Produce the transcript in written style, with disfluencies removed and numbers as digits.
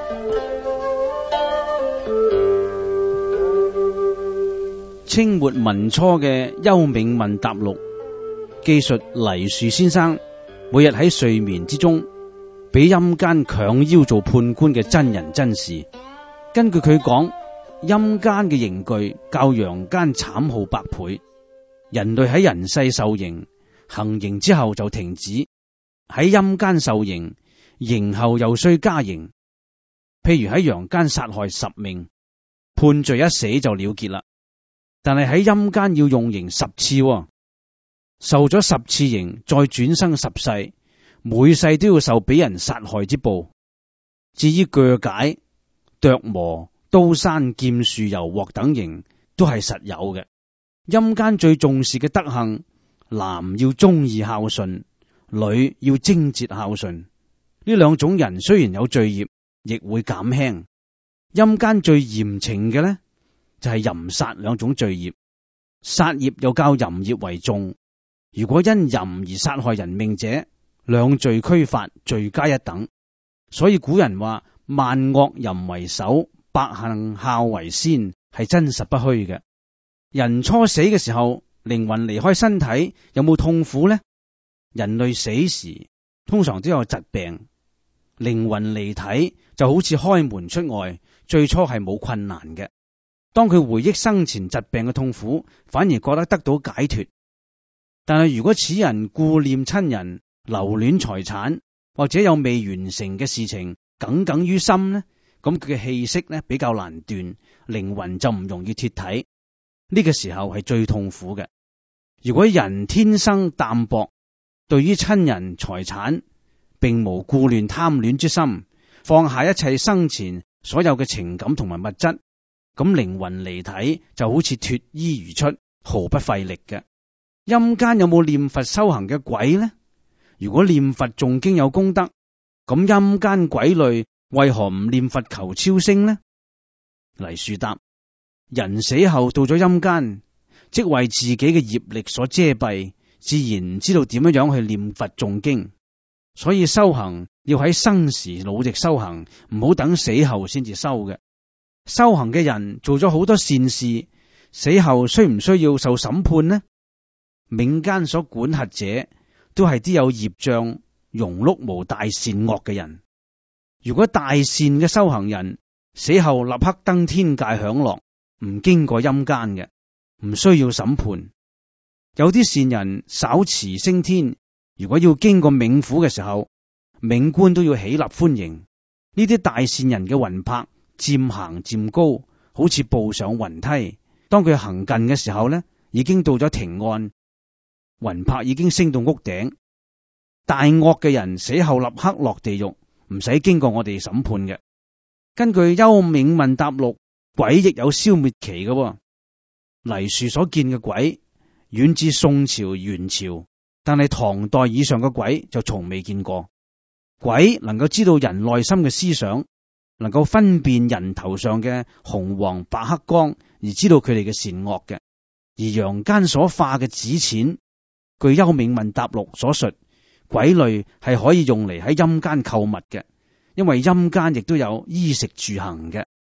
清末民初嘅幽冥問答錄，記述黎樹先生每日喺睡眠之中俾陰間強邀做判官嘅真人真事。根據佢講，陰間嘅刑具較陽間慘酷百倍。人類喺人世受刑，行刑之後就停止；喺陰間受刑，刑後又需加刑。譬如喺陽間殺害10命，判罪一死就了結啦。但係喺陰間要用刑10次，受咗10次刑，再轉生10世，每世都要受俾人殺害之報。至於鋸解、剁磨、刀山、劍樹、油鑊等刑，都係實有嘅。陰間最重視嘅德行，男要忠義孝順，女要貞節孝順。呢兩種人雖然有罪業，亦會減輕。陰間最嚴懲嘅呢，就係淫殺兩種罪業，殺業又較淫業為重。如果因淫而殺害人命者，兩罪俱發，罪加一等。所以古人話萬惡淫為首，百行孝為先，係真實不虛嘅。人初死嘅時候，靈魂離開身體，有冇痛苦呢？人類死時通常都有疾病，靈魂離體就好似開門出外，最初係冇困難嘅。當佢回憶生前疾病嘅痛苦，反而覺得得到解脫。但係如果此人顧念親人、留戀財產，或者有未完成嘅事情耿耿於心呢，咁佢嘅氣息呢比較難斷，靈魂就唔容易脫體。呢個時候係最痛苦嘅。如果人天生淡薄，對於親人財產並無顧戀貪戀之心，放下一切生前所有嘅情感同埋物質，咁靈魂離體就好似脫衣而出，毫不費力嘅。陰間有冇念佛修行嘅鬼呢？如果念佛誦經有功德，咁陰間鬼類為何唔念佛求超升呢？黎樹答：人死後到咗陰間，即為自己嘅業力所遮蔽，自然唔知道點樣去念佛誦經。所以修行要喺生時努力修行，唔好等死後先至修嘅。修行嘅人做咗好多善事，死後需唔需要受審判呢？冥間所管轄者都係啲有業障、庸碌無大善惡嘅人。如果大善嘅修行人死後立刻登天界享樂，唔經過陰間嘅，唔需要審判。有啲善人稍遲升天，如果要經過冥府嘅時候，冥官都要起立歡迎。呢啲大善人嘅魂魄漸行漸高，好似步上雲梯。當佢行近嘅時候呢，已經到咗庭案，魂魄已經升到屋頂。大惡嘅人死後立刻落地獄，唔使經過我哋審判嘅。根據幽冥問答錄，鬼亦有消滅期嘅。黎樹所見嘅鬼遠至宋朝、元朝，但係唐代以上嘅鬼就從未見過。鬼能夠知道人內心嘅思想，能夠分辨人頭上嘅紅黃白黑光，而知道佢哋嘅善惡嘅。而陽間所化嘅紙錢，據幽冥問答錄所述，鬼類係可以用嚟喺陰間購物嘅，因為陰間亦都有衣食住行嘅。